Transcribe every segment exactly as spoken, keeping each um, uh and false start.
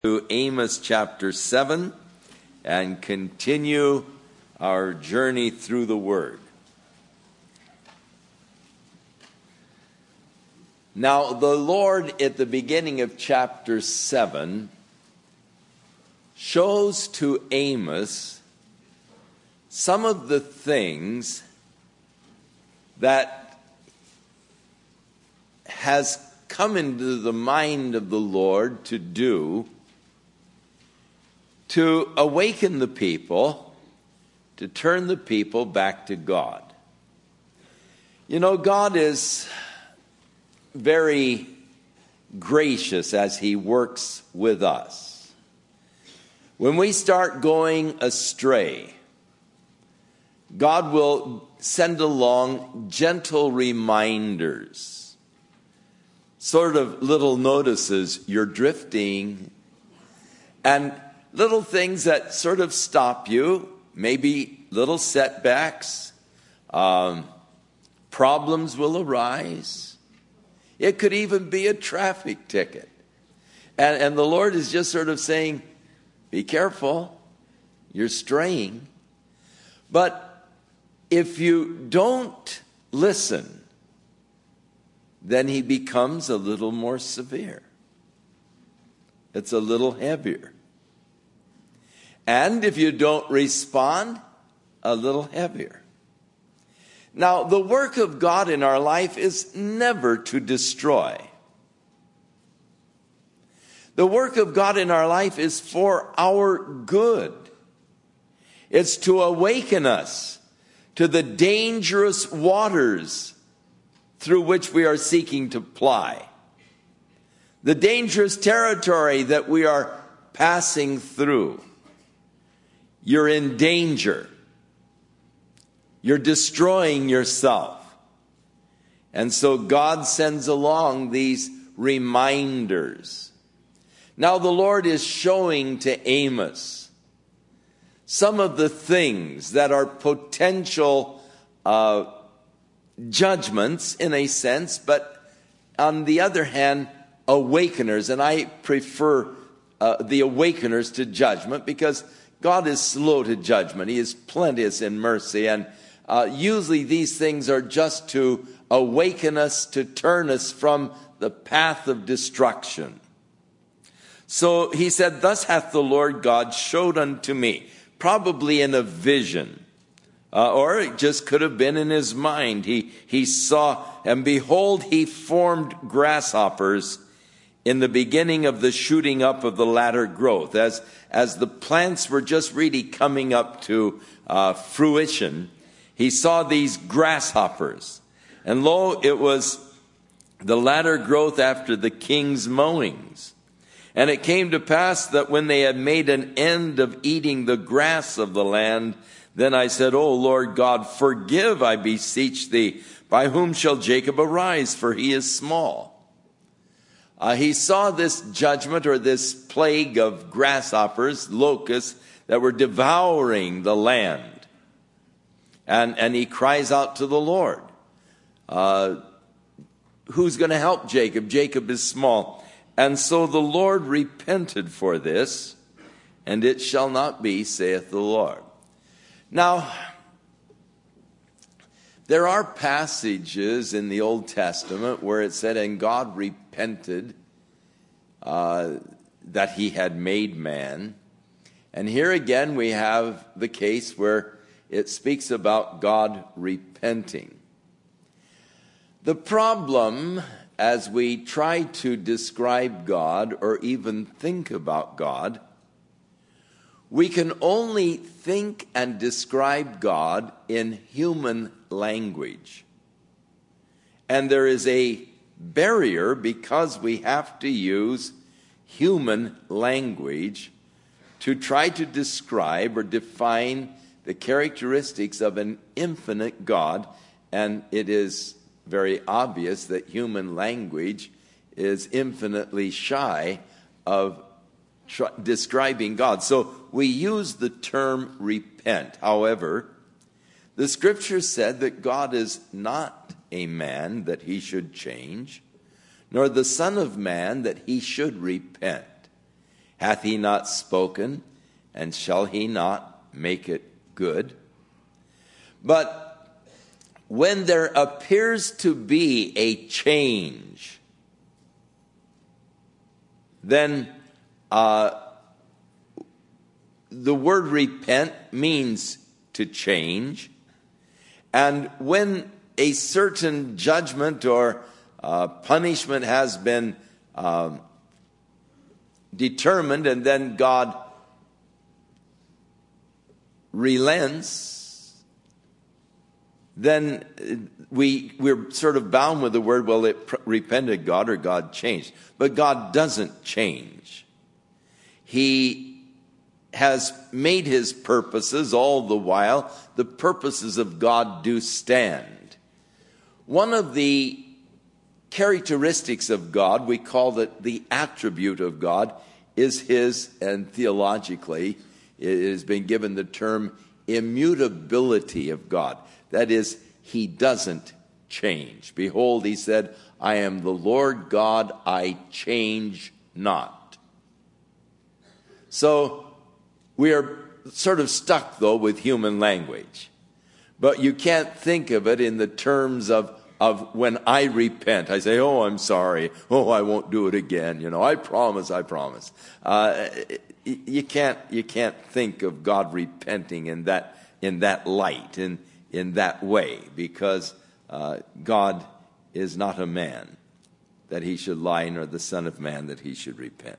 To Amos chapter seven and continue our journey through the Word. Now, the Lord at the beginning of chapter seven shows to Amos some of the things that has come into the mind of the Lord to do to awaken the people, to turn the people back to God. You know, God is very gracious as He works with us. When we start going astray, God will send along gentle reminders, sort of little notices, you're drifting, and little things that sort of stop you, maybe little setbacks, um, problems will arise. It could even be a traffic ticket. And, and the Lord is just sort of saying, be careful, you're straying. But if you don't listen, then He becomes a little more severe. It's a little heavier. And if you don't respond, a little heavier. Now, the work of God in our life is never to destroy. The work of God in our life is for our good. It's to awaken us to the dangerous waters through which we are seeking to ply. The dangerous territory that we are passing through. You're in danger. You're destroying yourself. And so God sends along these reminders. Now the Lord is showing to Amos some of the things that are potential uh, judgments in a sense, but on the other hand, awakeners. And I prefer uh, the awakeners to judgment because God is slow to judgment. He is plenteous in mercy. And uh, usually these things are just to awaken us, to turn us from the path of destruction. So he said, thus hath the Lord God showed unto me, probably in a vision. Uh, or it just could have been in his mind. He, he saw, and behold, he formed grasshoppers in the beginning of the shooting up of the latter growth. As, as the plants were just really coming up to uh, fruition, he saw these grasshoppers. And lo, it was the latter growth after the king's mowings. And it came to pass that when they had made an end of eating the grass of the land, then I said, O Lord God, forgive, I beseech thee, by whom shall Jacob arise, for he is small. Uh, he saw this judgment or this plague of grasshoppers, locusts, that were devouring the land. And, and he cries out to the Lord. Uh, who's going to help Jacob? Jacob is small. And so the Lord repented for this, and it shall not be, saith the Lord. Now, there are passages in the Old Testament where it said, and God repented uh, that he had made man. And here again we have the case where it speaks about God repenting. The problem as we try to describe God or even think about God, we can only think and describe God in human language. And there is a barrier because we have to use human language to try to describe or define the characteristics of an infinite God. And it is very obvious that human language is infinitely shy of tr- describing God. So we use the term repent. However, the scripture said that God is not a man that he should change, nor the Son of Man that he should repent. Hath he not spoken, and shall he not make it good? But when there appears to be a change, then uh, the word repent means to change. And when a certain judgment or uh, punishment has been um, determined, and then God relents, then we, we're sort of bound with the word, well, it pr- repented God or God changed. But God doesn't change. He has made his purposes all the while. The purposes of God do stand. One of the characteristics of God, we call it the attribute of God, is his, and theologically, it has been given the term immutability of God. That is, he doesn't change. Behold, he said, I am the Lord God, I change not. So we are sort of stuck, though, with human language. But you can't think of it in the terms of Of when I repent. I say, oh, I'm sorry. Oh, I won't do it again. You know, I promise, I promise. Uh, you can't, you can't think of God repenting in that, in that light, in, in that way, because uh, God is not a man that he should lie, nor the Son of Man that he should repent.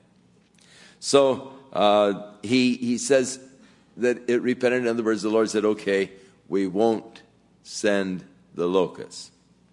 So uh, he, he says that it repented. In other words, the Lord said, okay, we won't send the locusts.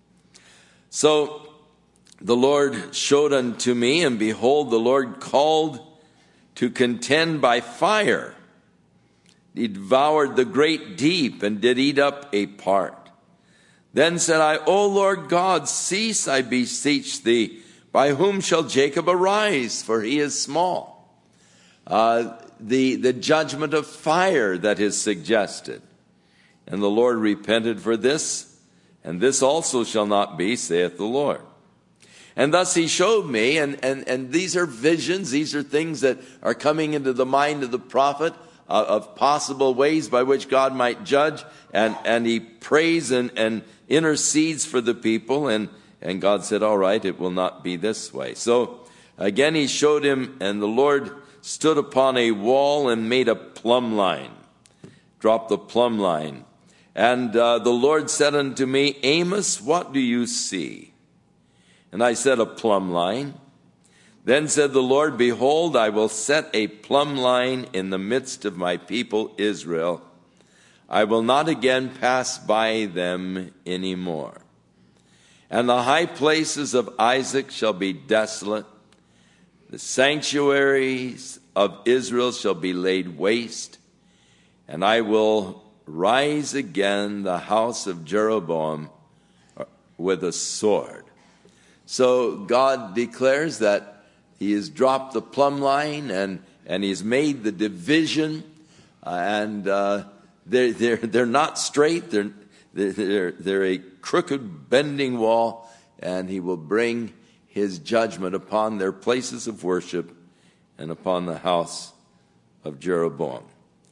So the Lord showed unto me, and behold, the Lord called to contend by fire. He devoured the great deep, and did eat up a part. Then said I, O Lord God, cease, I beseech thee. By whom shall Jacob arise? For he is small. Uh, the, the judgment of fire that is suggested. And the Lord repented for this. And this also shall not be, saith the Lord. And thus he showed me, and, and, and these are visions, these are things that are coming into the mind of the prophet uh, of possible ways by which God might judge. And, and he prays and, and intercedes for the people. And, and God said, all right, it will not be this way. So again he showed him, and the Lord stood upon a wall and made a plumb line. Dropped the plumb line. And uh, the Lord said unto me, Amos, what do you see? And I said, a plumb line. Then said the Lord, behold, I will set a plumb line in the midst of my people Israel. I will not again pass by them any more. And the high places of Isaac shall be desolate. The sanctuaries of Israel shall be laid waste. And I will rise again the house of Jeroboam with a sword. So God declares that he has dropped the plumb line, and, and he's made the division, uh, and uh, they're, they're, they're not straight, they're, they're, they're a crooked, bending wall, and he will bring his judgment upon their places of worship and upon the house of Jeroboam.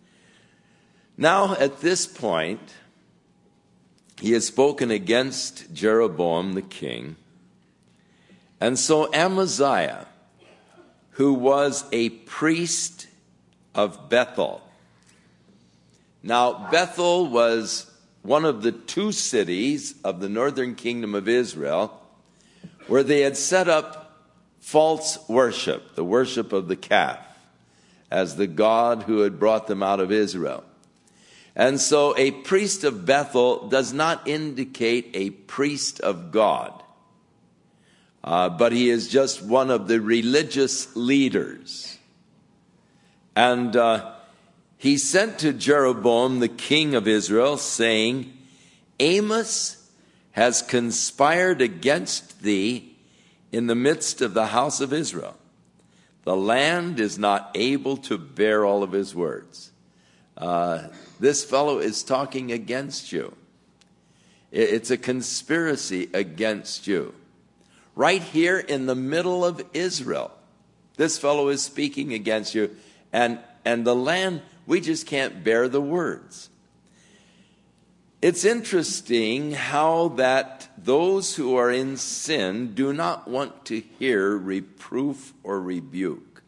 Now, at this point, he has spoken against Jeroboam the king. And so Amaziah, who was a priest of Bethel. Now, Bethel was one of the two cities of the northern kingdom of Israel where they had set up false worship, the worship of the calf, as the God who had brought them out of Israel. And so a priest of Bethel does not indicate a priest of God, uh, but he is just one of the religious leaders. And uh, he sent to Jeroboam, the king of Israel, saying, Amos has conspired against thee in the midst of the house of Israel. The land is not able to bear all of his words. Uh, this fellow is talking against you. It's a conspiracy against you. Right here in the middle of Israel. This fellow is speaking against you. And, and the land, we just can't bear the words. It's interesting how that those who are in sin do not want to hear reproof or rebuke.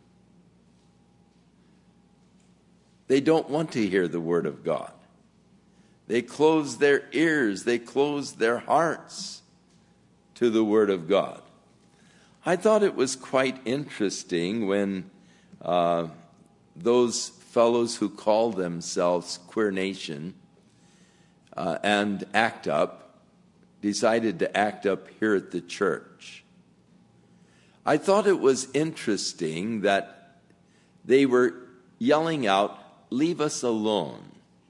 They don't want to hear the word of God. They close their ears, they close their hearts to the word of God. I thought it was quite interesting when uh, those fellows who call themselves Queer Nation uh, and ACT UP decided to act up here at the church. I thought it was interesting that they were yelling out, "Leave us alone."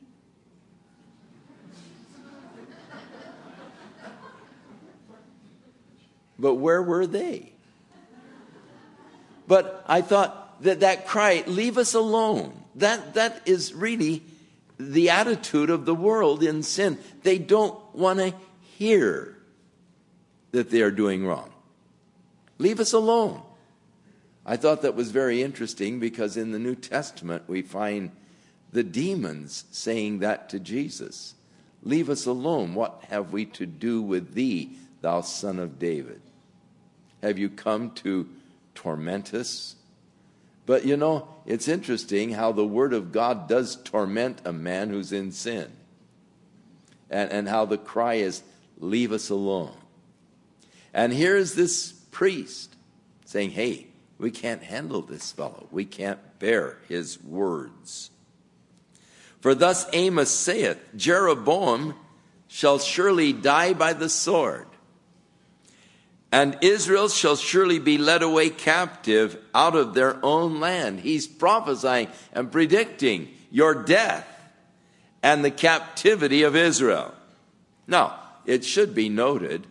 But where were they? But I thought that that cry, "Leave us alone," that, that is really the attitude of the world in sin. They don't want to hear that they are doing wrong. Leave us alone. I thought that was very interesting because in the New Testament we find the demons saying that to Jesus. "Leave us alone. What have we to do with thee, thou son of David? Have you come to torment us?" But you know, it's interesting how the word of God does torment a man who's in sin. And, and how the cry is, "Leave us alone." And here's this priest saying, "Hey, we can't handle this fellow. We can't bear his words. For thus Amos saith, Jeroboam shall surely die by the sword, and Israel shall surely be led away captive out of their own land." He's prophesying and predicting your death and the captivity of Israel. Now, it should be noted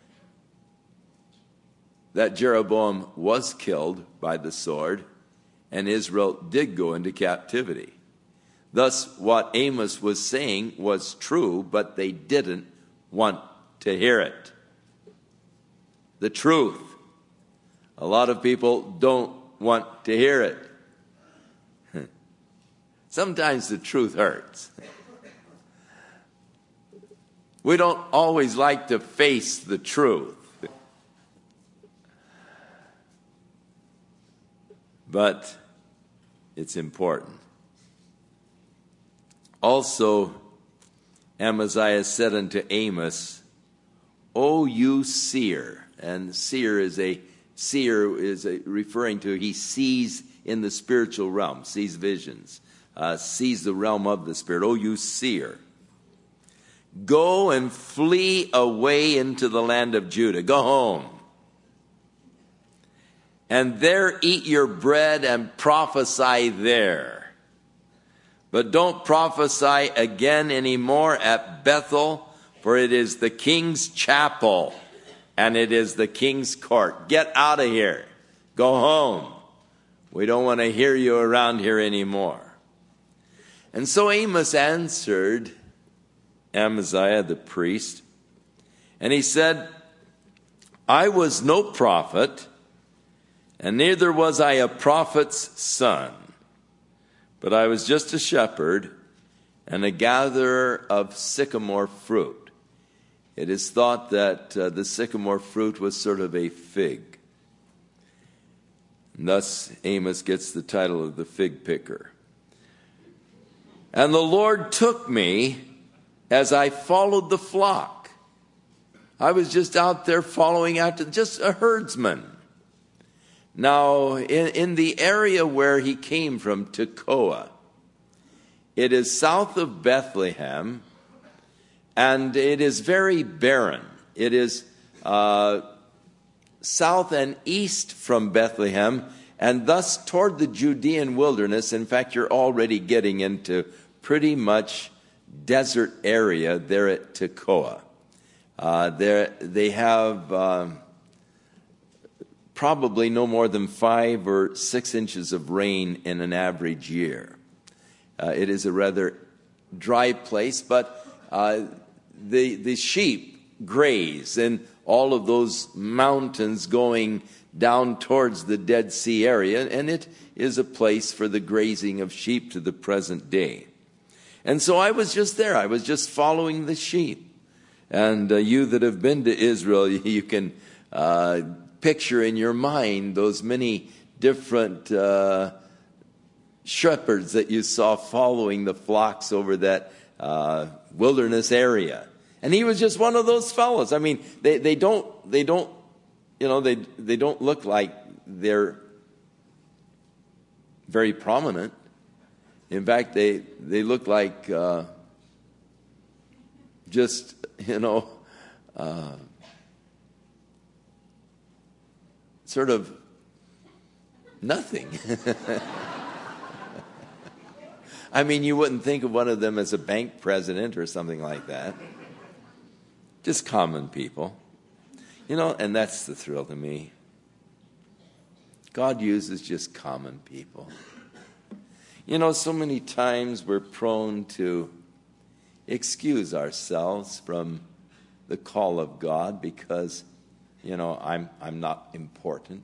that Jeroboam was killed by the sword, and Israel did go into captivity. Thus, what Amos was saying was true, but they didn't want to hear it. The truth. A lot of people don't want to hear it. Sometimes the truth hurts. We don't always like to face the truth. But it's important. Also, Amaziah said unto Amos, "O you seer," and seer is a seer is a, referring to he sees in the spiritual realm, sees visions, uh, sees the realm of the spirit. "O you seer, go and flee away into the land of Judah." Go home. "And there eat your bread and prophesy there. But don't prophesy again anymore at Bethel, for it is the king's chapel and it is the king's court. Get out of here. Go home. We don't want to hear you around here anymore." And so Amos answered Amaziah the priest, and he said, "I was no prophet, and neither was I a prophet's son, but I was just a shepherd and a gatherer of sycamore fruit." It is thought that uh, the sycamore fruit was sort of a fig. And thus Amos gets the title of the fig picker. "And the Lord took me as I followed the flock." I was just out there following after, just a herdsman. Now, in, in the area where he came from, Tekoa, it is south of Bethlehem, and it is very barren. It is uh, south and east from Bethlehem, and thus toward the Judean wilderness. In fact, you're already getting into pretty much desert area there at Tekoa. Uh, there, they have Um, probably no more than five or six inches of rain in an average year. Uh, it is a rather dry place, but uh, the the sheep graze, and all of those mountains going down towards the Dead Sea area, and it is a place for the grazing of sheep to the present day. And so I was just there. I was just following the sheep. And uh, you that have been to Israel, you can uh, picture in your mind those many different uh, shepherds that you saw following the flocks over that uh, wilderness area. And he was just one of those fellows. I mean, they, they don't, they don't, you know, they, they don't look like they're very prominent. In fact, they, they look like uh, just, you know, uh, sort of nothing. I mean, you wouldn't think of one of them as a bank president or something like that. Just common people. You know, and that's the thrill to me. God uses just common people. You know, so many times we're prone to excuse ourselves from the call of God because, you know, I'm I'm not important.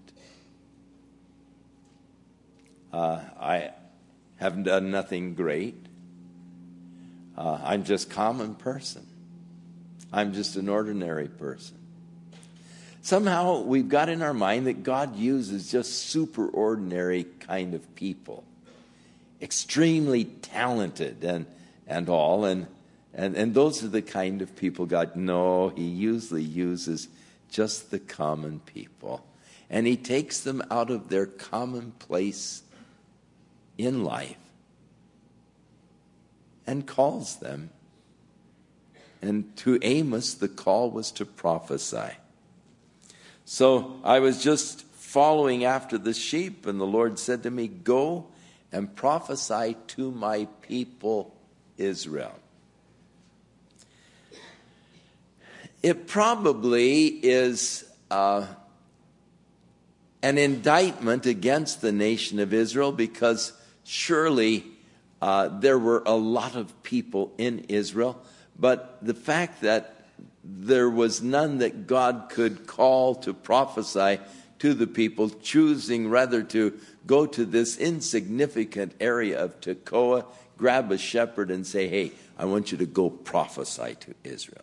Uh, I haven't done nothing great. Uh, I'm just a common person. I'm just an ordinary person. Somehow we've got in our mind that God uses just super ordinary kind of people. Extremely talented and and all. And, and, and those are the kind of people God, no, he usually uses just the common people. And he takes them out of their commonplace in life and calls them. And to Amos, the call was to prophesy. So I was just following after the sheep, and the Lord said to me, go and prophesy to my people Israel. It probably is uh, an indictment against the nation of Israel, because surely uh, there were a lot of people in Israel. But the fact that there was none that God could call to prophesy to the people, choosing rather to go to this insignificant area of Tekoa, grab a shepherd and say, hey, I want you to go prophesy to Israel.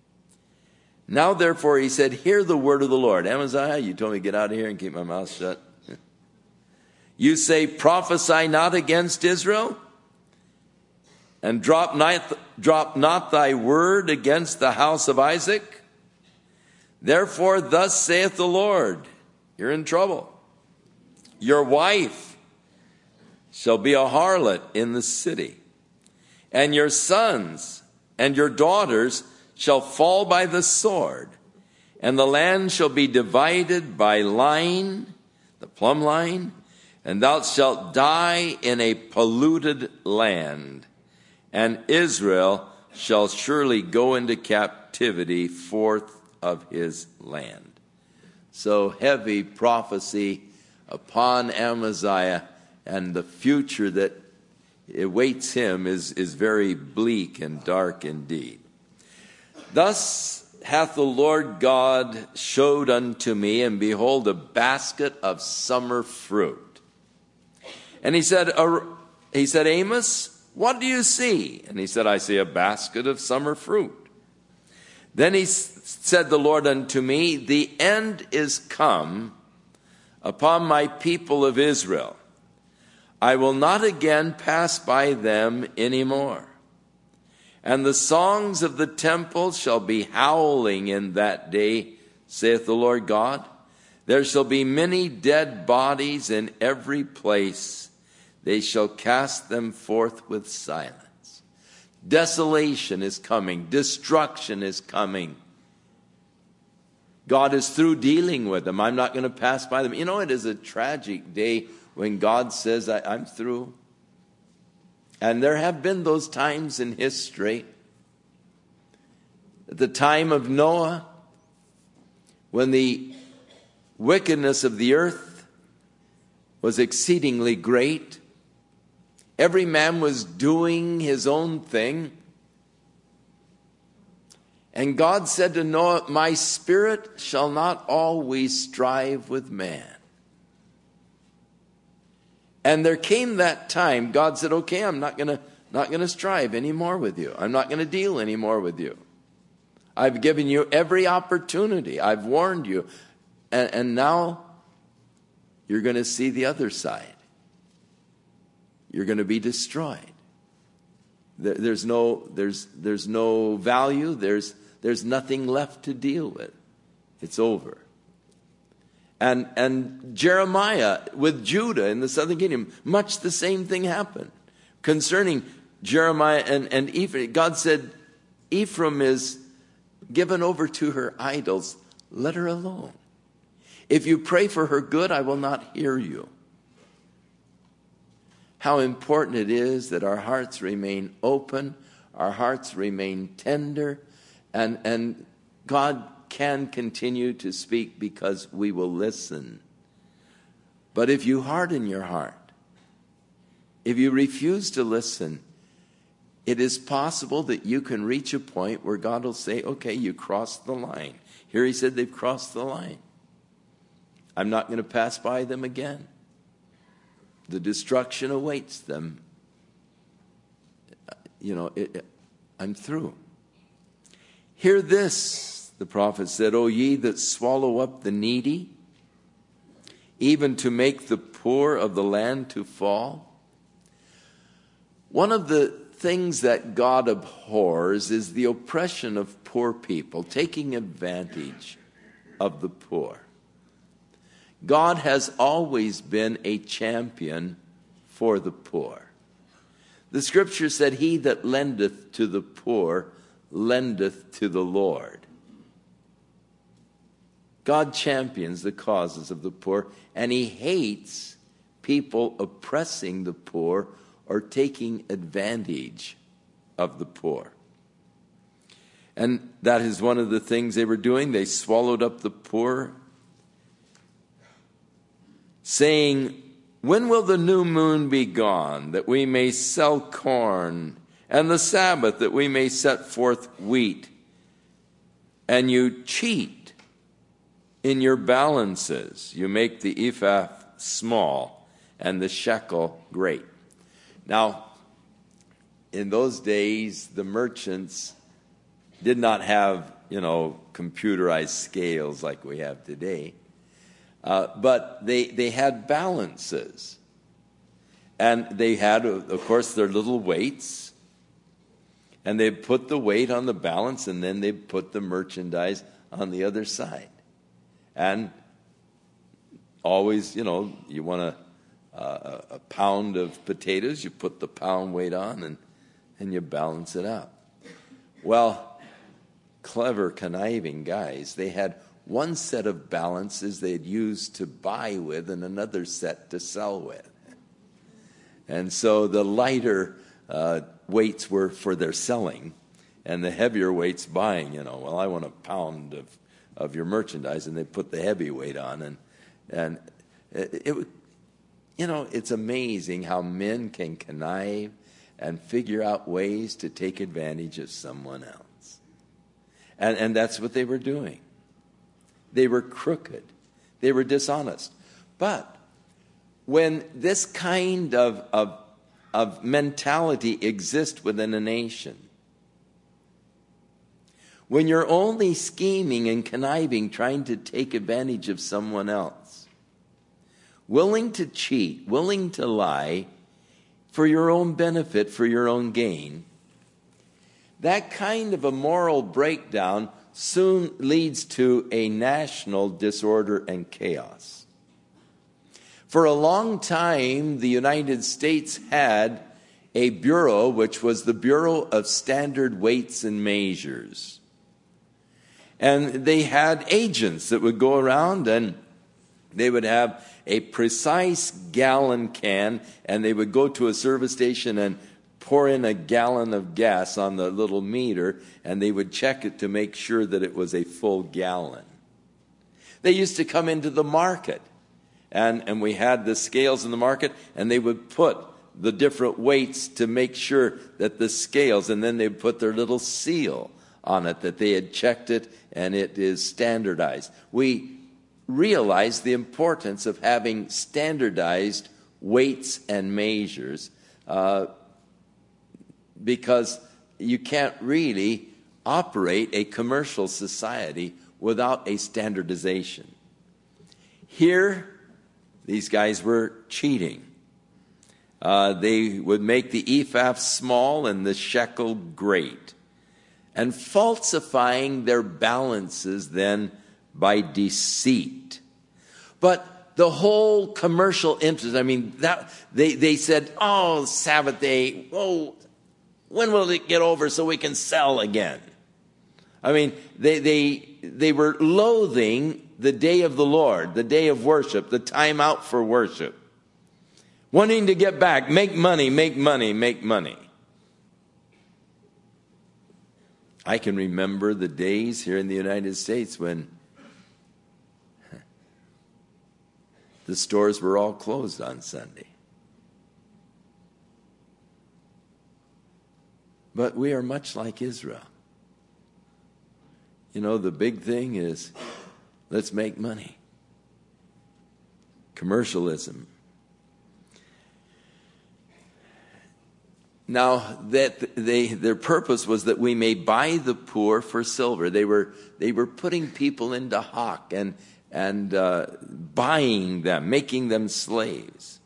Now, therefore, he said, hear the word of the Lord. Amaziah, you told me to get out of here and keep my mouth shut. You say, prophesy not against Israel, and drop not, drop not thy word against the house of Isaac. Therefore, thus saith the Lord, you're in trouble. Your wife shall be a harlot in the city, and your sons and your daughters shall fall by the sword, and the land shall be divided by line, the plumb line, and thou shalt die in a polluted land. And Israel shall surely go into captivity forth of his land. So heavy prophecy upon Amaziah, and the future that awaits him is, is very bleak and dark indeed. Thus hath the Lord God showed unto me, and behold, a basket of summer fruit. And he said, he said, Amos, what do you see? And he said, I see a basket of summer fruit. Then he said the Lord unto me, the end is come upon my people of Israel. I will not again pass by them any more. And the songs of the temple shall be howling in that day, saith the Lord God. There shall be many dead bodies in every place. They shall cast them forth with silence. Desolation is coming. Destruction is coming. God is through dealing with them. I'm not going to pass by them. You know, it is a tragic day when God says, I, I'm through. And there have been those times in history. At the time of Noah, when the wickedness of the earth was exceedingly great, every man was doing his own thing. And God said to Noah, my spirit shall not always strive with man. And there came that time, God said, okay, I'm not going to not going to strive anymore with you. I'm not going to deal anymore with you. I've given you every opportunity. I've warned you. And, and now you're going to see the other side. You're going to be destroyed. There, there's no there's there's no value. There's there's nothing left to deal with. It's over. And and Jeremiah with Judah in the southern kingdom, much the same thing happened. Concerning Jeremiah and, and Ephraim, God said, Ephraim is given over to her idols. Let her alone. If you pray for her good, I will not hear you. How important it is that our hearts remain open, our hearts remain tender, and, and God can continue to speak because we will listen. But if you harden your heart, if you refuse to listen, it is possible that you can reach a point where God will say, okay, you crossed the line. Here he said they've crossed the line. I'm not going to pass by them again. The destruction awaits them. You know, it, it, I'm through. Hear this, the prophet said, O ye that swallow up the needy, even to make the poor of the land to fall. One of the things that God abhors is the oppression of poor people, taking advantage of the poor. God has always been a champion for the poor. The scripture said, he that lendeth to the poor lendeth to the Lord. God champions the causes of the poor, and he hates people oppressing the poor or taking advantage of the poor. And that is one of the things they were doing. They swallowed up the poor, saying, when will the new moon be gone, that we may sell corn, and the Sabbath, that we may set forth wheat? And you cheat in your balances. You make the ephah small and the shekel great. Now, in those days, the merchants did not have, you know, computerized scales like we have today. Uh, but they, they had balances. And they had, of course, their little weights. And they put the weight on the balance, and then they put the merchandise on the other side. And always, you know, you want a, a, a pound of potatoes, you put the pound weight on, and, and you balance it out. Well, clever, conniving guys, they had one set of balances they'd use to buy with and another set to sell with. And so the lighter uh, weights were for their selling, and the heavier weights buying. You know, well, I want a pound of, of your merchandise, and they put the heavy weight on. And, and it, it, you know, it's amazing how men can connive and figure out ways to take advantage of someone else. And, and that's what they were doing. They were crooked. They were dishonest. But when this kind of, of, of mentality exists within a nation, when you're only scheming and conniving, trying to take advantage of someone else, willing to cheat, willing to lie for your own benefit, for your own gain, that kind of a moral breakdown soon leads to a national disorder and chaos. For a long time, the United States had a bureau, which was the Bureau of Standard Weights and Measures. And they had agents that would go around, and they would have a precise gallon can, and they would go to a service station and pour in a gallon of gas on the little meter, and they would check it to make sure that it was a full gallon. They used to come into the market, and, and we had the scales in the market, and they would put the different weights to make sure that the scales, and then they'd put their little seal on it, that they had checked it and it is standardized. We realize the importance of having standardized weights and measures uh, because you can't really operate a commercial society without a standardization. Here, these guys were cheating. Uh, they would make the ephah small and the shekel great, and falsifying their balances then by deceit. But the whole commercial interest, I mean, that they, they said, oh, Sabbath day, oh, when will it get over so we can sell again? I mean, they they they were loathing the day of the Lord, the day of worship, the time out for worship. Wanting to get back, make money, make money, make money. I can remember the days here in the United States when the stores were all closed on Sunday. But we are much like Israel. You know, the big thing is, let's make money. Commercialism. Now, that they, their purpose was that we may buy the poor for silver. They were they were putting people into hock and and uh, buying them, making them slaves.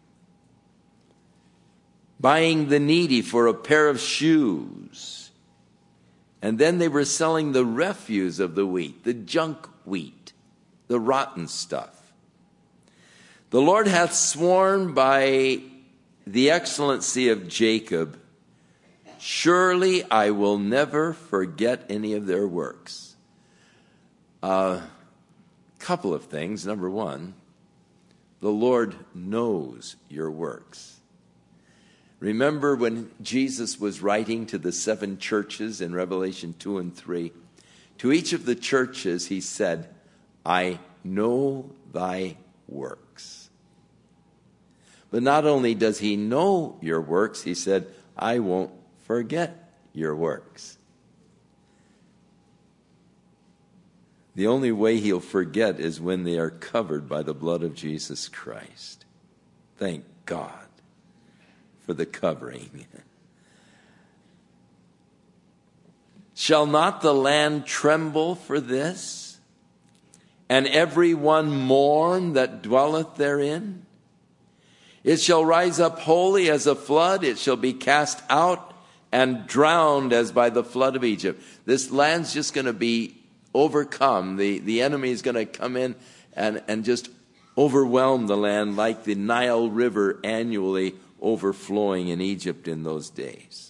Buying the needy for a pair of shoes. And then they were selling the refuse of the wheat, the junk wheat, the rotten stuff. The Lord hath sworn by the excellency of Jacob, surely I will never forget any of their works. A uh, couple of things. Number one, the Lord knows your works. Remember when Jesus was writing to the seven churches in Revelation two and three? To each of the churches he said, I know thy works. But not only does he know your works, he said, I won't forget your works. The only way he'll forget is when they are covered by the blood of Jesus Christ. Thank God for the covering. Shall not the land tremble for this, and every one mourn that dwelleth therein? It shall rise up wholly as a flood, it shall be cast out and drowned as by the flood of Egypt. This land's just going to be overcome. The, the enemy is going to come in and, and just overwhelm the land like the Nile River annually overflowing in Egypt in those days.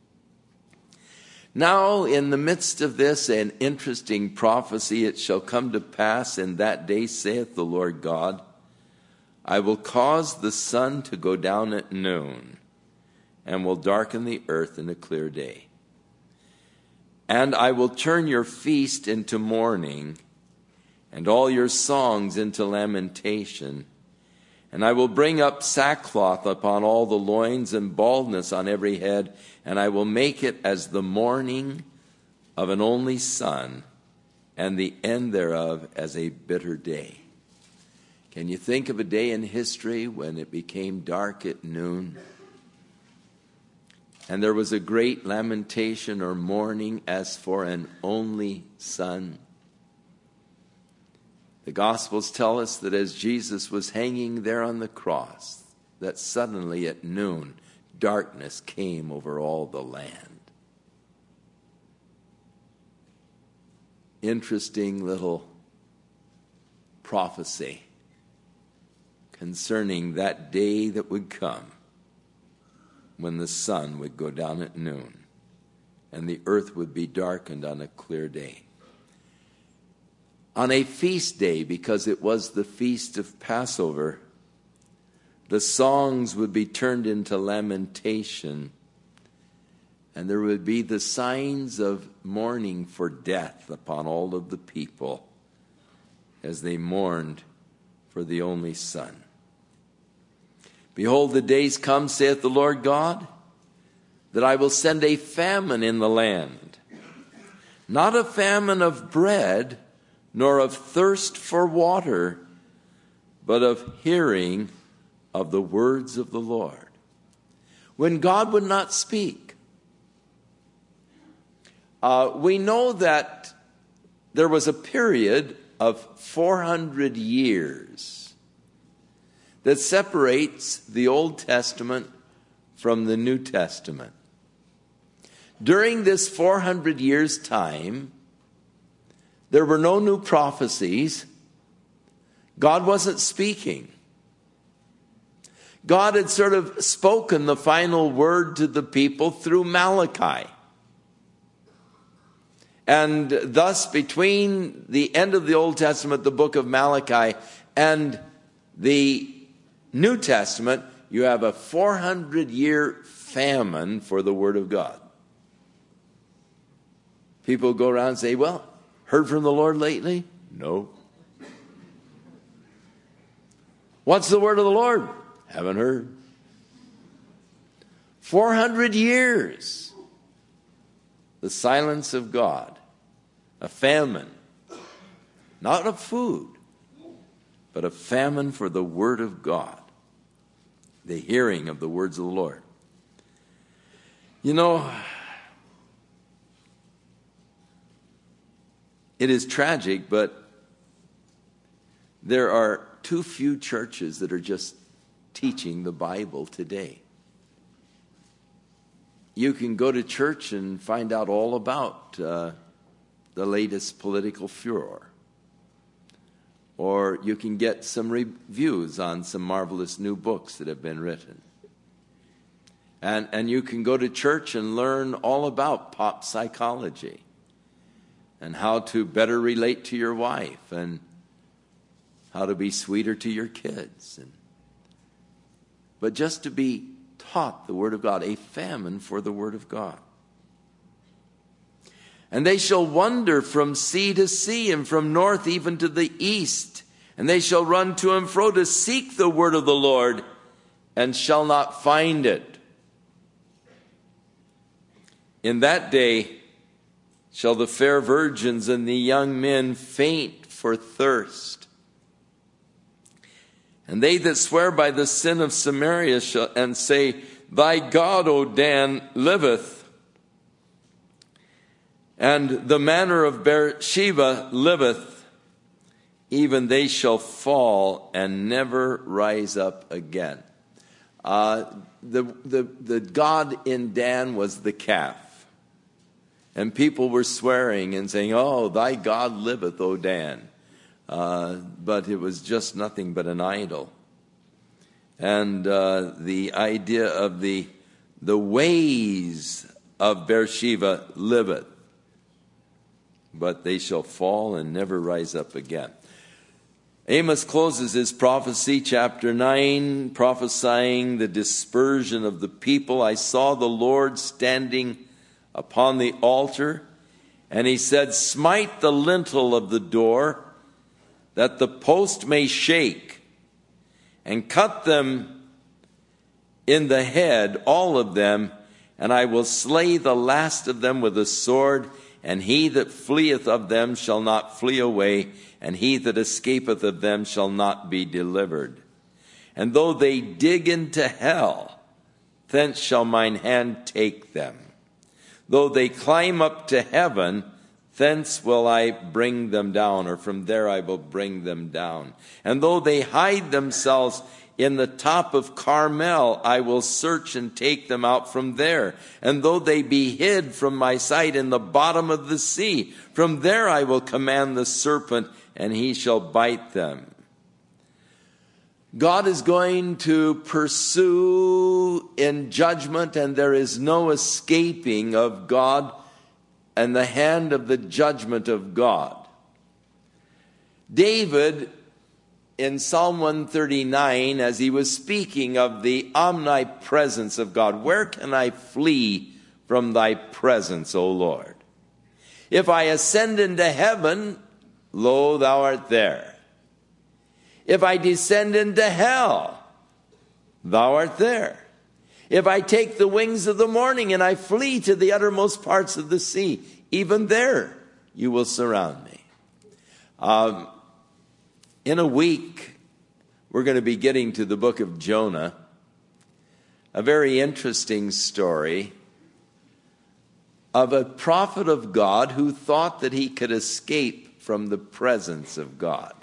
Now, in the midst of this, an interesting prophecy, it shall come to pass in that day, saith the Lord God, I will cause the sun to go down at noon, and will darken the earth in a clear day. And I will turn your feast into mourning, and all your songs into lamentation. And I will bring up sackcloth upon all the loins and baldness on every head, and I will make it as the mourning of an only son, and the end thereof as a bitter day. Can you think of a day in history when it became dark at noon, and there was a great lamentation or mourning as for an only son? The Gospels tell us that as Jesus was hanging there on the cross, that suddenly at noon, darkness came over all the land. Interesting little prophecy concerning that day that would come when the sun would go down at noon and the earth would be darkened on a clear day. On a feast day, because it was the feast of Passover, the songs would be turned into lamentation, and there would be the signs of mourning for death upon all of the people as they mourned for the only Son. Behold, the days come, saith the Lord God, that I will send a famine in the land, not a famine of bread, nor of thirst for water, but of hearing of the words of the Lord. When God would not speak, uh, we know that there was a period of four hundred years that separates the Old Testament from the New Testament. During this four hundred years time, there were no new prophecies. God wasn't speaking. God had sort of spoken the final word to the people through Malachi. And thus, between the end of the Old Testament, the book of Malachi, and the New Testament, you have a four hundred year famine for the Word of God. People go around and say, well, heard from the Lord lately? No. What's the word of the Lord? Haven't heard. four hundred years. The silence of God. A famine. Not of food, but a famine for the word of God. The hearing of the words of the Lord. You know, it is tragic, but there are too few churches that are just teaching the Bible today. You can go to church and find out all about uh, the latest political furor. Or you can get some reviews on some marvelous new books that have been written. And, and you can go to church and learn all about pop psychology and how to better relate to your wife and how to be sweeter to your kids. And, but just to be taught the Word of God, a famine for the Word of God. And they shall wander from sea to sea and from north even to the east. And they shall run to and fro to seek the word of the Lord and shall not find it. In that day shall the fair virgins and the young men faint for thirst. And they that swear by the sin of Samaria shall, and say, thy God, O Dan, liveth. And the manner of Beersheba liveth, even they shall fall and never rise up again. Uh, the, the, the god in Dan was the calf. And people were swearing and saying, oh, thy God liveth, O Dan. Uh, but it was just nothing but an idol. And uh, the idea of the, the ways of Beersheba liveth. But they shall fall and never rise up again. Amos closes his prophecy, chapter nine, prophesying the dispersion of the people. I saw the Lord standing upon the altar, and he said, smite the lintel of the door, that the post may shake, and cut them in the head, all of them, and I will slay the last of them with a sword, and he that fleeth of them shall not flee away, and he that escapeth of them shall not be delivered. And though they dig into hell, thence shall mine hand take them. Though they climb up to heaven, thence will I bring them down, or from there I will bring them down. And though they hide themselves in the top of Carmel, I will search and take them out from there. And though they be hid from my sight in the bottom of the sea, from there I will command the serpent, and he shall bite them. God is going to pursue in judgment, and there is no escaping of God and the hand of the judgment of God. David, in Psalm one thirty-nine, as he was speaking of the omnipresence of God, where can I flee from thy presence, O Lord? If I ascend into heaven, lo, thou art there. If I descend into hell, thou art there. If I take the wings of the morning and I flee to the uttermost parts of the sea, even there you will surround me. Um, in a week, we're going to be getting to the book of Jonah, a very interesting story of a prophet of God who thought that he could escape from the presence of God.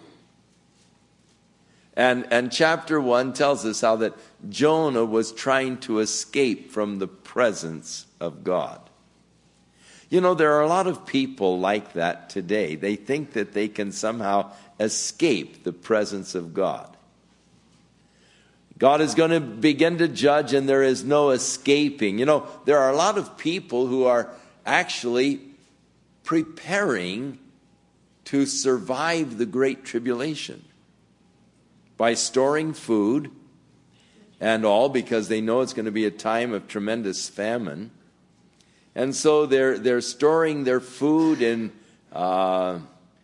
And, and chapter one tells us how that Jonah was trying to escape from the presence of God. You know, there are a lot of people like that today. They think that they can somehow escape the presence of God. God is going to begin to judge and there is no escaping. You know, there are a lot of people who are actually preparing to survive the Great Tribulation by storing food and all, because they know it's going to be a time of tremendous famine. And so they're they're storing their food in uh,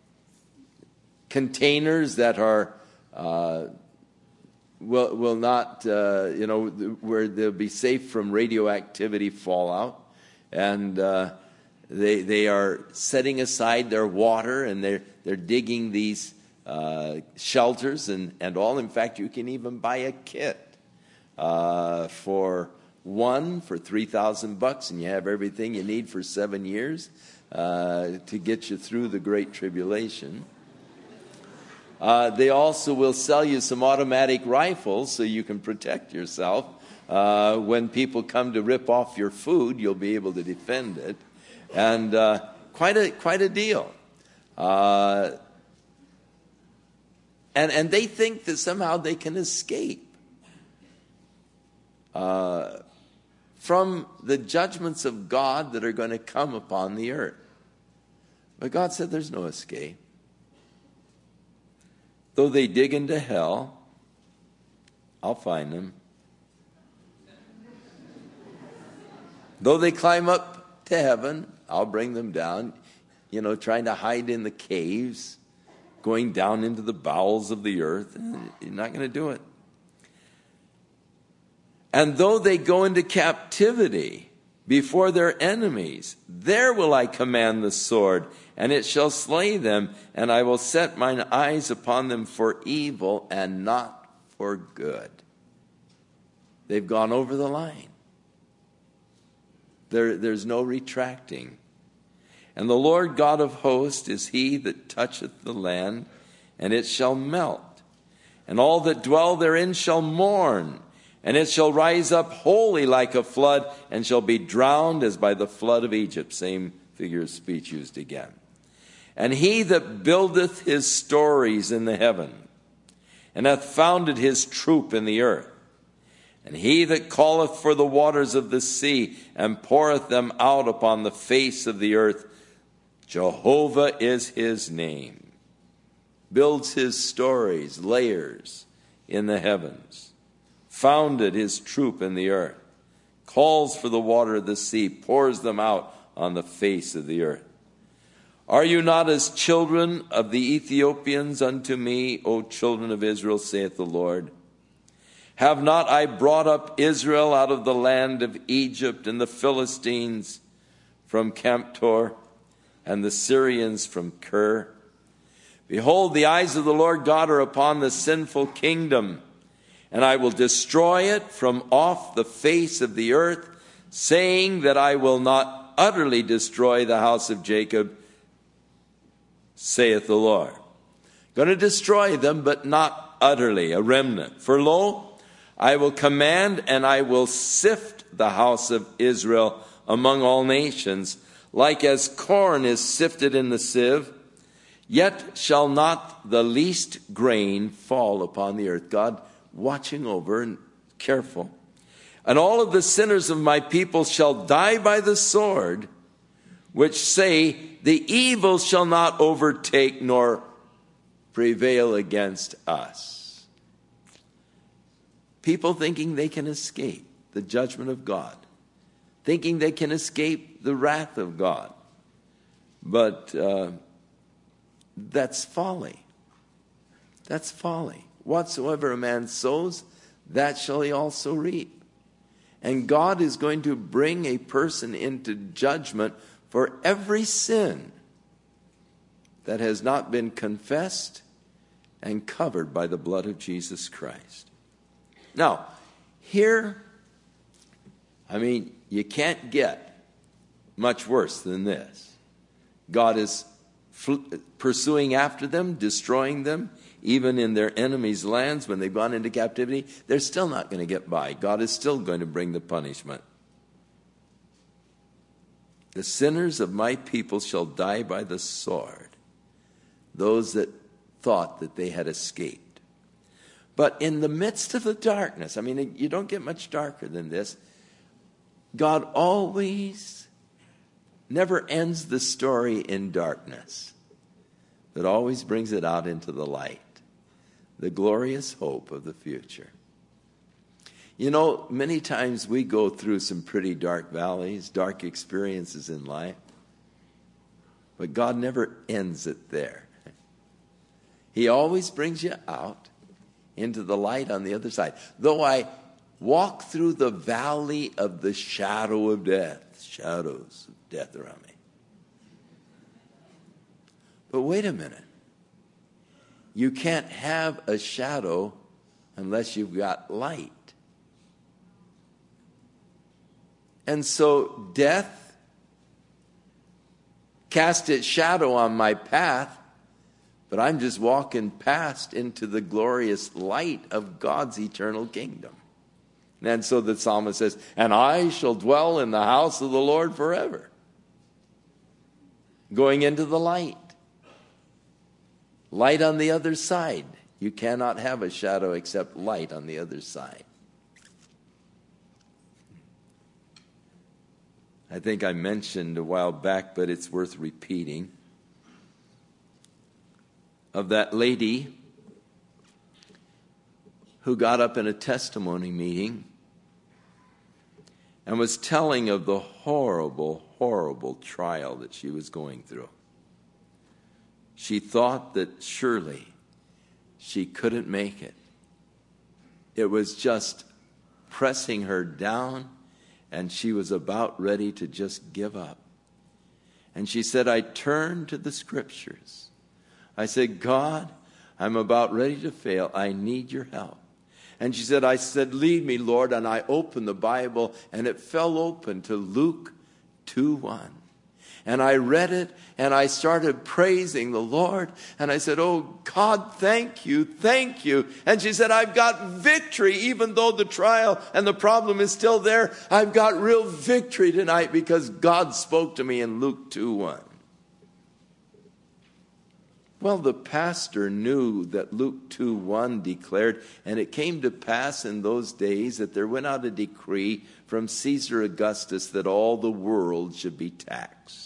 containers that are uh, will will not uh, you know where they'll be safe from radioactivity fallout, and uh, they they are setting aside their water, and they're they're digging these uh, shelters and and all. In fact, you can even buy a kit uh, for. One for three thousand bucks, and you have everything you need for seven years uh, to get you through the Great Tribulation. Uh, they also will sell you some automatic rifles so you can protect yourself. Uh, when people come to rip off your food, you'll be able to defend it, and uh, quite a quite a deal. Uh, and and they think that somehow they can escape Uh, from the judgments of God that are going to come upon the earth. But God said there's no escape. Though they dig into hell, I'll find them. Though they climb up to heaven, I'll bring them down. You know, trying to hide in the caves, going down into the bowels of the earth. You're not going to do it. And though they go into captivity before their enemies, there will I command the sword, and it shall slay them, and I will set mine eyes upon them for evil and not for good. They've gone over the line. There, there's no retracting. And the Lord God of hosts is he that toucheth the land, and it shall melt, and all that dwell therein shall mourn. And it shall rise up wholly like a flood, and shall be drowned as by the flood of Egypt. Same figure of speech used again. And he that buildeth his stories in the heaven, and hath founded his troop in the earth, and he that calleth for the waters of the sea, and poureth them out upon the face of the earth, Jehovah is his name. Builds his stories, layers in the heavens. Founded his troop in the earth, calls for the water of the sea, pours them out on the face of the earth. Are you not as children of the Ethiopians unto me, O children of Israel, saith the Lord? Have not I brought up Israel out of the land of Egypt, and the Philistines from Camptor, and the Syrians from Ker? Behold, the eyes of the Lord God are upon the sinful kingdom, and I will destroy it from off the face of the earth, saying that I will not utterly destroy the house of Jacob, saith the Lord. Going to destroy them, but not utterly, a remnant. For lo, I will command, and I will sift the house of Israel among all nations, like as corn is sifted in the sieve, yet shall not the least grain fall upon the earth. God watching over and careful. And all of the sinners of my people shall die by the sword, which say, the evil shall not overtake nor prevail against us. People thinking they can escape the judgment of God, thinking they can escape the wrath of God. But uh, that's folly. That's folly. Whatsoever a man sows, that shall he also reap. And God is going to bring a person into judgment for every sin that has not been confessed and covered by the blood of Jesus Christ. Now, here, I mean, you can't get much worse than this. God is fl- pursuing after them, destroying them, even in their enemies' lands when they've gone into captivity. They're still not going to get by. God is still going to bring the punishment. The sinners of my people shall die by the sword, those that thought that they had escaped. But in the midst of the darkness, I mean, you don't get much darker than this. God always never ends the story in darkness, but always brings it out into the light, the glorious hope of the future. You know, many times we go through some pretty dark valleys, dark experiences in life, but God never ends it there. He always brings you out into the light on the other side. Though I walk through the valley of the shadow of death, shadows of death around me. But wait a minute. You can't have a shadow unless you've got light. And so death cast its shadow on my path, but I'm just walking past into the glorious light of God's eternal kingdom. And so the psalmist says, and I shall dwell in the house of the Lord forever. Going into the light. Light on the other side. You cannot have a shadow except light on the other side. I think I mentioned a while back, but it's worth repeating, of that lady who got up in a testimony meeting and was telling of the horrible, horrible trial that she was going through. She thought that surely she couldn't make it. It was just pressing her down, and she was about ready to just give up. And she said, I turned to the scriptures. I said, God, I'm about ready to fail. I need your help. And she said, I said, lead me, Lord. And I opened the Bible, and it fell open to Luke two one. And I read it, and I started praising the Lord. And I said, oh, God, thank you, thank you. And she said, I've got victory, even though the trial and the problem is still there. I've got real victory tonight because God spoke to me in Luke two one. Well, the pastor knew that Luke two one declared, and it came to pass in those days that there went out a decree from Caesar Augustus that all the world should be taxed.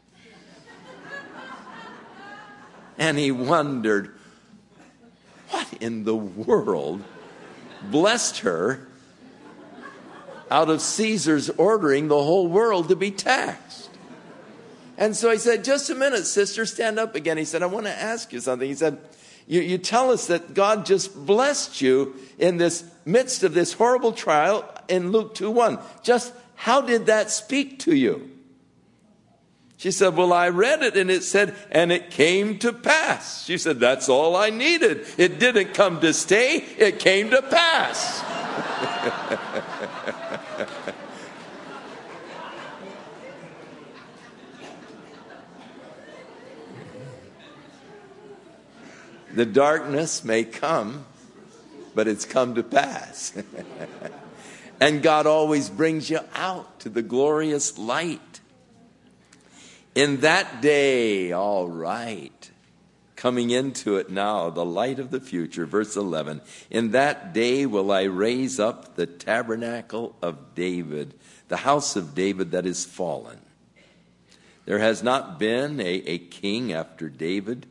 And he wondered, what in the world blessed her out of Caesar's ordering the whole world to be taxed? And so I said, just a minute, sister, stand up again. He said, I want to ask you something. He said, you, you tell us that God just blessed you in this midst of this horrible trial in Luke two one. Just how did that speak to you? She said, well, I read it and it said, and it came to pass. She said, that's all I needed. It didn't come to stay. It came to pass. The darkness may come, but it's come to pass. And God always brings you out to the glorious light. In that day, all right, coming into it now, the light of the future, verse eleven, in that day will I raise up the tabernacle of David, the house of David that is fallen. There has not been a, a king after David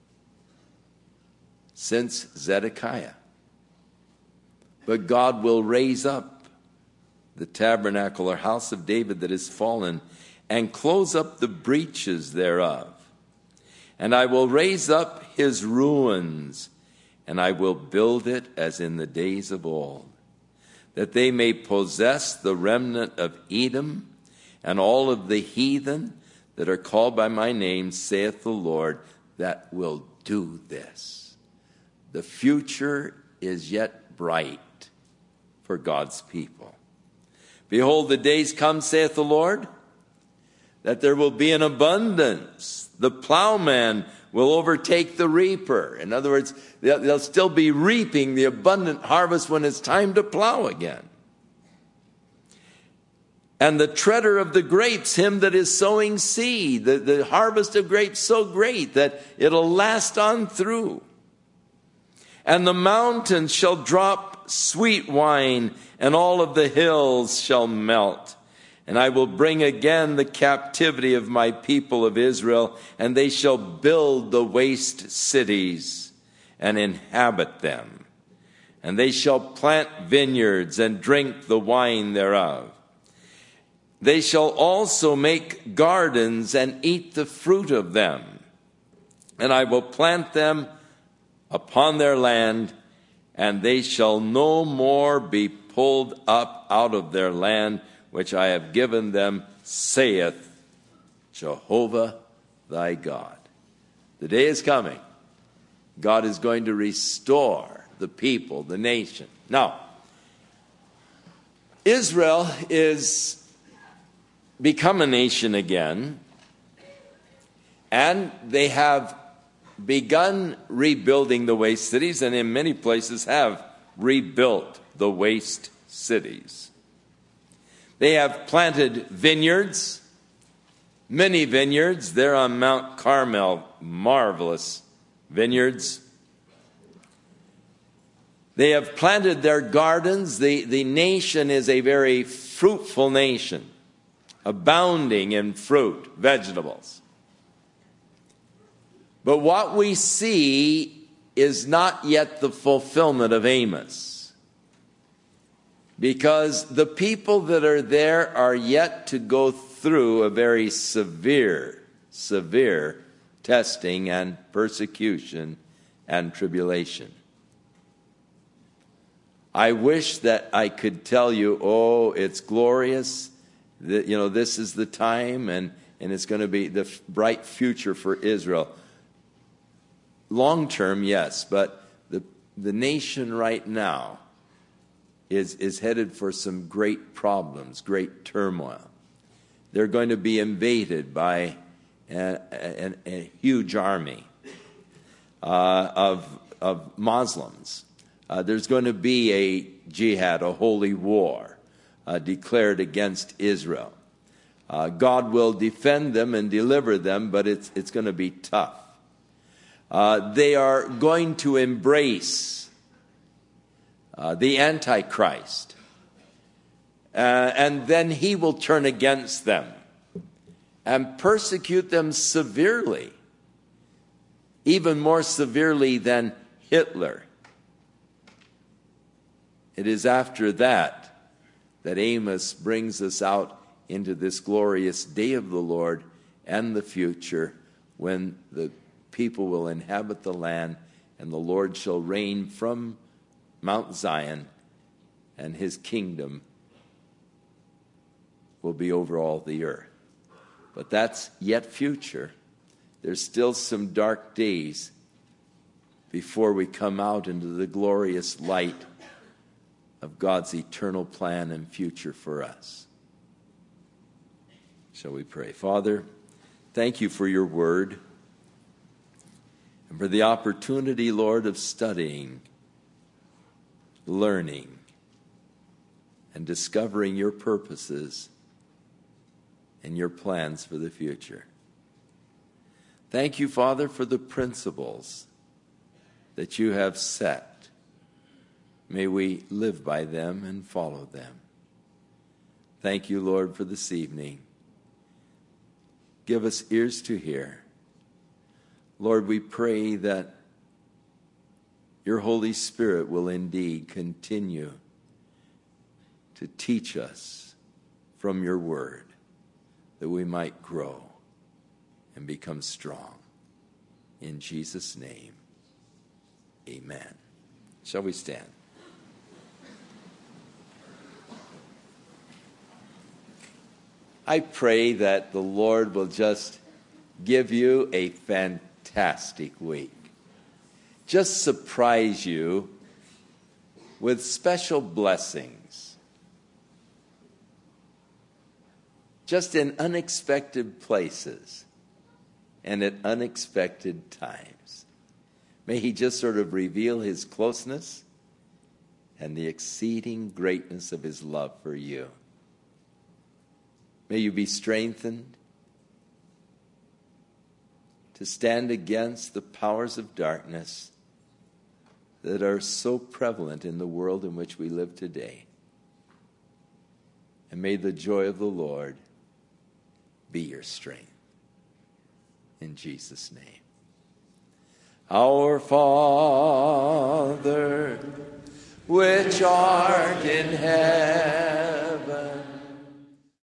since Zedekiah. But God will raise up the tabernacle or house of David that is fallen and close up the breaches thereof. And I will raise up his ruins, and I will build it as in the days of old. that they may possess the remnant of Edom and all of the heathen that are called by my name, saith the Lord, that will do this. The future is yet bright for God's people. Behold, the days come, saith the Lord, that there will be an abundance. The plowman will overtake the reaper. In other words, they'll, they'll still be reaping the abundant harvest when it's time to plow again. And the treader of the grapes, him that is sowing seed, the, the harvest of grapes so great that it'll last on through. And the mountains shall drop sweet wine, and all of the hills shall melt. And I will bring again the captivity of my people of Israel, and they shall build the waste cities and inhabit them. And they shall plant vineyards and drink the wine thereof. They shall also make gardens and eat the fruit of them. And I will plant them upon their land, and they shall no more be pulled up out of their land, which I have given them, saith Jehovah thy God. The day is coming. God is going to restore the people, the nation. Now, Israel is become a nation again, and they have begun rebuilding the waste cities, and in many places have rebuilt the waste cities. They have planted vineyards, many vineyards. There on Mount Carmel, marvelous vineyards. They have planted their gardens. The, the nation is a very fruitful nation, abounding in fruit, vegetables. But what we see is not yet the fulfillment of Amos, because the people that are there are yet to go through a very severe, severe testing and persecution and tribulation. I wish that I could tell you, oh, it's glorious, that, you know, this is the time, and, and it's going to be the bright future for Israel. Long term, yes, but the the nation right now is is headed for some great problems, great turmoil. They're going to be invaded by a, a, a huge army uh, of of Muslims. Uh, there's going to be a jihad, a holy war, uh, declared against Israel. Uh, God will defend them and deliver them, but it's it's going to be tough. Uh, they are going to embrace uh, the Antichrist, uh, and then he will turn against them and persecute them severely, even more severely than Hitler. It is after that that Amos brings us out into this glorious day of the Lord and the future, when the people will inhabit the land, and the Lord shall reign from Mount Zion, and his kingdom will be over all the earth. But that's yet future. There's still some dark days before we come out into the glorious light of God's eternal plan and future for us. Shall we pray? Father, thank you for your word, and for the opportunity, Lord, of studying, learning, and discovering your purposes and your plans for the future. Thank you, Father, for the principles that you have set. May we live by them and follow them. Thank you, Lord, for this evening. Give us ears to hear. Lord, we pray that your Holy Spirit will indeed continue to teach us from your word, that we might grow and become strong. In Jesus' name, amen. Shall we stand? I pray that the Lord will just give you a fantastic week. Just surprise you with special blessings. Just in unexpected places and at unexpected times. May he just sort of reveal his closeness and the exceeding greatness of his love for you. May you be strengthened to stand against the powers of darkness that are so prevalent in the world in which we live today. And may the joy of the Lord be your strength. In Jesus' name. Our Father, which art in heaven,